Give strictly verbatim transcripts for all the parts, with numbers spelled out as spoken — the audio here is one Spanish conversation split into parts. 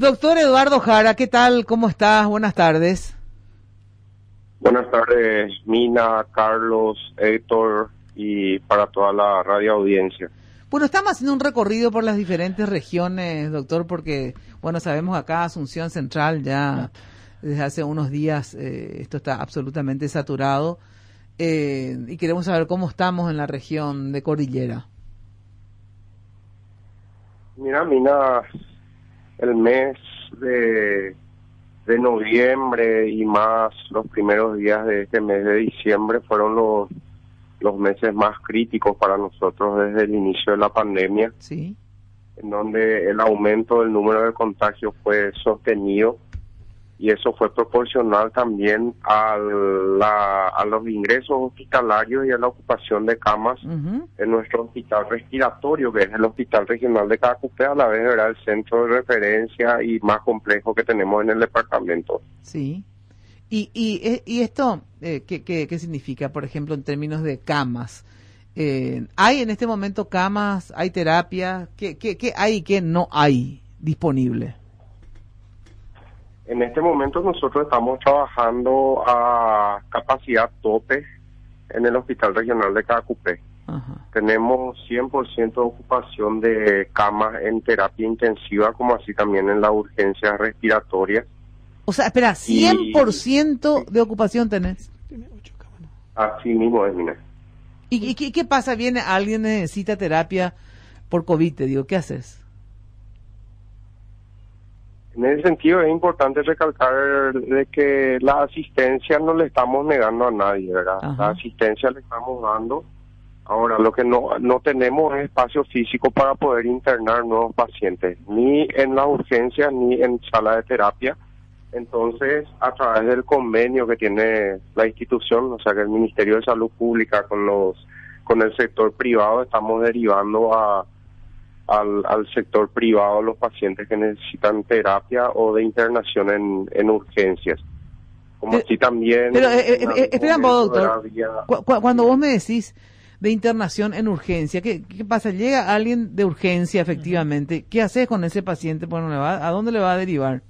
Doctor Eduardo Jara, ¿qué tal? ¿Cómo estás? Buenas tardes. Buenas tardes, Mina, Carlos, Héctor y para toda la radio audiencia. Bueno, estamos haciendo un recorrido por las diferentes regiones, doctor, porque, bueno, sabemos acá Asunción Central ya desde hace unos días eh, esto está absolutamente saturado eh, y queremos saber cómo estamos en la región de Cordillera. Mira, Mina, el mes de, de noviembre y más los primeros días de este mes de diciembre fueron los, los meses más críticos para nosotros desde el inicio de la pandemia, sí, en donde el aumento del número de contagios fue sostenido y eso fue proporcional también a, la, a los ingresos hospitalarios y a la ocupación de camas uh-huh. en nuestro hospital respiratorio, que es el Hospital Regional de Cacupé, a la vez era el centro de referencia y más complejo que tenemos en el departamento. Sí. ¿Y, y, y esto eh, ¿qué, qué, qué significa, por ejemplo, en términos de camas? Eh, ¿Hay en este momento camas? ¿Hay terapia? ¿Qué, qué, qué hay y qué no hay disponible? En este momento nosotros estamos trabajando a capacidad tope en el Hospital Regional de Cacupé. Ajá. Tenemos cien por ciento de ocupación de camas en terapia intensiva, como así también en la urgencia respiratoria. O sea, espera, cien por ciento y, de ocupación tenés. Así mismo es, mira. ¿Y, y qué, qué pasa? Viene alguien necesita terapia por COVID, te digo, ¿qué haces? En ese sentido es importante recalcar de que la asistencia no le estamos negando a nadie, ¿verdad? Ajá. La asistencia le estamos dando. Ahora, lo que no no tenemos es espacio físico para poder internar nuevos pacientes, ni en las urgencias ni en sala de terapia. Entonces, a través del convenio que tiene la institución, o sea que el Ministerio de Salud Pública con los con el sector privado, estamos derivando a Al, al sector privado los pacientes que necesitan terapia o de internación en, en urgencias. Como pero, así también... Pero, eh, eh, espera un poco, doctor. Vía... Cu- cu- cuando vos me decís de internación en urgencia, ¿qué, qué pasa? Llega alguien de urgencia, efectivamente. ¿Qué haces con ese paciente? Bueno, ¿le va, ¿a dónde le va a derivar?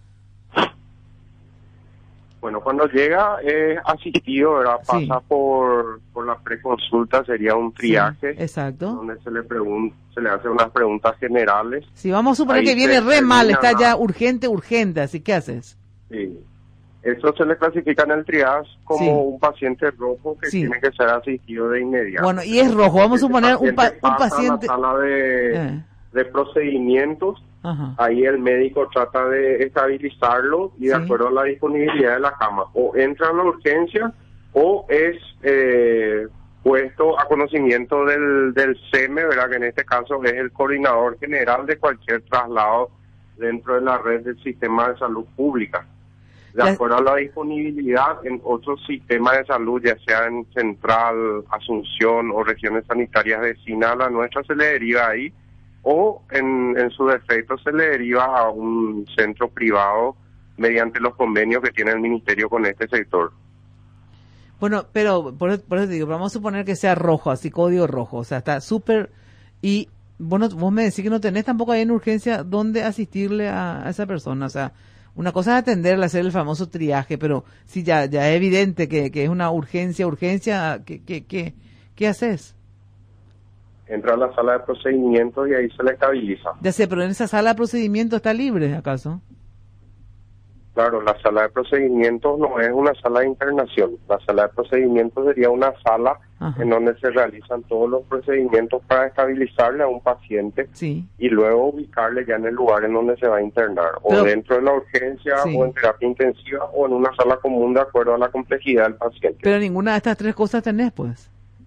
Bueno, cuando llega es eh, asistido, ¿verdad? Pasa sí. por por la preconsulta, sería un triaje. Sí, exacto. Donde se le pregunta, se le hace unas preguntas generales. Sí, vamos a suponer Ahí que viene re mal, está ya urgente, urgente, así ¿qué haces? Sí. Eso se le clasifica en el triage como sí. un paciente rojo que sí. tiene que ser asistido de inmediato. Bueno, y es rojo, vamos a suponer un, pa un paciente... A la sala de, eh. de procedimientos. Ajá. Ahí el médico trata de estabilizarlo y de sí. acuerdo a la disponibilidad de la cama, o entra en la urgencia o es eh, puesto a conocimiento del, del C E M E, ¿verdad? Que en este caso es el coordinador general de cualquier traslado dentro de la red del sistema de salud pública. De acuerdo a la disponibilidad en otros sistemas de salud, ya sea en Central, Asunción o regiones sanitarias vecinas a la nuestra, se le deriva ahí. O en, en su defecto se le deriva a un centro privado mediante los convenios que tiene el ministerio con este sector. Bueno, pero por, por eso te digo, vamos a suponer que sea rojo, así código rojo, o sea, está súper... Y bueno, vos me decís que no tenés tampoco ahí en urgencia dónde asistirle a, a esa persona, o sea, una cosa es atenderle, hacer el famoso triaje, pero si ya ya es evidente que, que es una urgencia, urgencia, ¿qué, qué, qué, qué haces? Entra a la sala de procedimientos y ahí se le estabiliza. Ya sé, pero en esa sala de procedimientos está libre, ¿acaso? Claro, la sala de procedimientos no es una sala de internación. La sala de procedimientos sería una sala Ajá. en donde se realizan todos los procedimientos para estabilizarle a un paciente sí. y luego ubicarle ya en el lugar en donde se va a internar, pero, o dentro de la urgencia sí. o en terapia intensiva o en una sala común de acuerdo a la complejidad del paciente. Pero ninguna de estas tres cosas tenés, pues.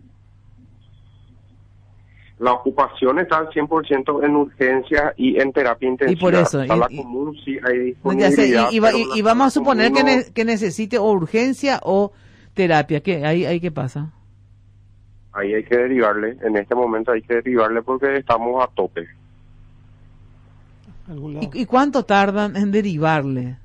La ocupación está al cien por ciento en urgencia y en terapia intensiva. Y por eso. A la y, común sí hay disponibilidad. Y, y, y, y vamos a suponer que, ne, que necesite o urgencia o terapia. ¿Qué? Ahí, ahí ¿qué pasa? Ahí hay que derivarle. En este momento hay que derivarle porque estamos a tope. ¿Y, y cuánto tardan en derivarle?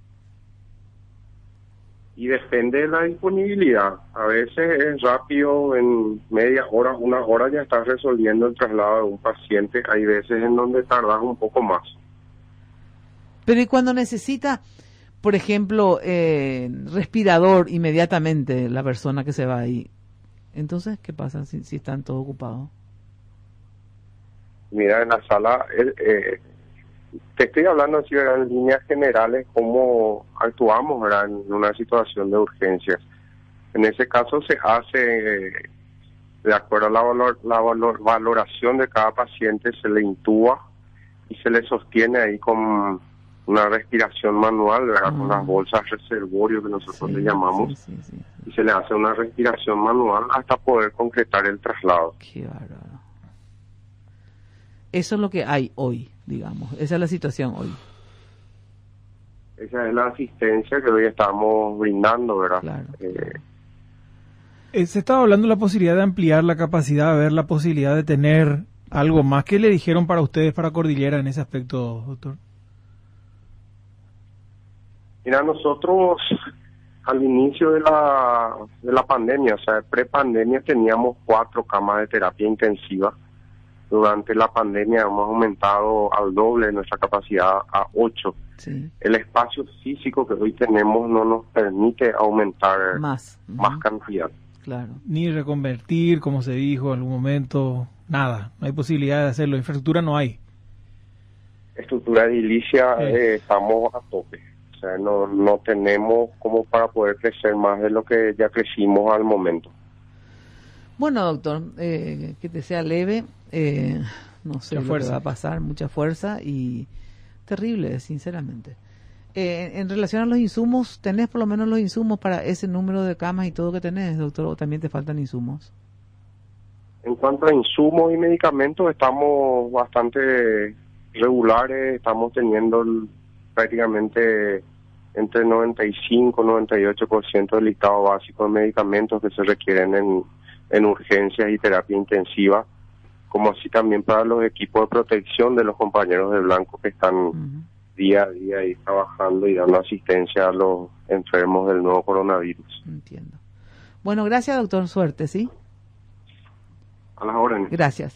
Y depende de la disponibilidad. A veces es rápido, en media hora, una hora ya estás resolviendo el traslado de un paciente. Hay veces en donde tardas un poco más. Pero ¿y cuando necesita, por ejemplo, eh, respirador inmediatamente la persona que se va ahí? Entonces, ¿qué pasa si, si están todos ocupados? Mira, en la sala, eh, eh, te estoy hablando así, ¿verdad? En líneas generales, cómo actuamos, ¿verdad? En una situación de urgencias. En ese caso se hace, eh, de acuerdo a la, valor, la valor, valoración de cada paciente, se le intuba y se le sostiene ahí con una respiración manual, ¿verdad? Uh-huh. Con las bolsas reservorio que nosotros sí, le llamamos. Sí, sí, sí, sí. Y se le hace una respiración manual hasta poder concretar el traslado. Qué bárbaro. Eso es lo que hay hoy, digamos. Esa es la situación hoy. Esa es la asistencia que hoy estamos brindando, ¿verdad? Claro. Eh, eh, se estaba hablando de la posibilidad de ampliar la capacidad, de ver la posibilidad de tener algo más. ¿Qué le dijeron para ustedes, para Cordillera, en ese aspecto, doctor? Mira, nosotros al inicio de la, de la pandemia, o sea, pre-pandemia, teníamos cuatro camas de terapia intensiva. Durante la pandemia hemos aumentado al doble nuestra capacidad a ocho. Sí. El espacio físico que hoy tenemos no nos permite aumentar más, más uh-huh. cantidad. Claro. Ni reconvertir, como se dijo en algún momento, nada. No hay posibilidad de hacerlo. Infraestructura no hay. Estructura edilicia, sí. eh, estamos a tope. O sea, no, no tenemos como para poder crecer más de lo que ya crecimos al momento. Bueno, doctor, eh, que te sea leve, eh, no sé lo que va a pasar, mucha fuerza y terrible, sinceramente. Eh, en relación a los insumos, ¿tenés por lo menos los insumos para ese número de camas y todo que tenés, doctor, o también te faltan insumos? En cuanto a insumos y medicamentos, estamos bastante regulares, estamos teniendo prácticamente entre noventa y cinco y noventa y ocho por ciento del listado básico de medicamentos que se requieren en en urgencias y terapia intensiva, como así también para los equipos de protección de los compañeros de blanco que están uh-huh. día a día ahí trabajando y dando asistencia a los enfermos del nuevo coronavirus. Entiendo. Bueno, gracias, doctor. Suerte, ¿sí? A las órdenes. Gracias.